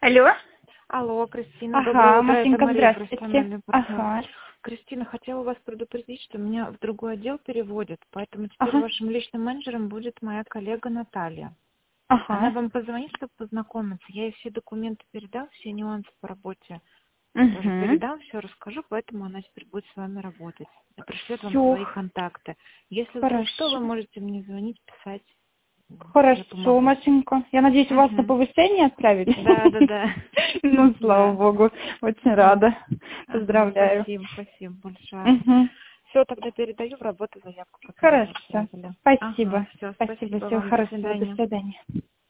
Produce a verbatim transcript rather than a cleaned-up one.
Алло. Алло, Кристина, Ага, доброе утро, Машенька, это Мария, здравствуйте. профессиональный партнер. Ага, Кристина, хотела вас предупредить, что меня в другой отдел переводят, поэтому теперь ага, вашим личным менеджером будет моя коллега Наталья. Она ага. вам позвонит, чтобы познакомиться. Я ей все документы передам, все нюансы по работе тоже Угу. передам, все расскажу, поэтому она теперь будет с вами работать. И пришлет вам Все, свои контакты. Если вдруг что, вы хорошо. можете мне звонить, писать. Я Хорошо, помогу. Машенька. Я надеюсь, вас на Угу. повышение отправили? Да, да, да. Ну, слава Да. богу. Очень Мгм. рада. Ага, Поздравляю. спасибо, спасибо большое. Угу. Все, тогда передаю в работу заявку, которую вы Хорошо. отправили. Ага, Спасибо. все, Спасибо. спасибо Всего вам, до хорошего. До свидания. свидания.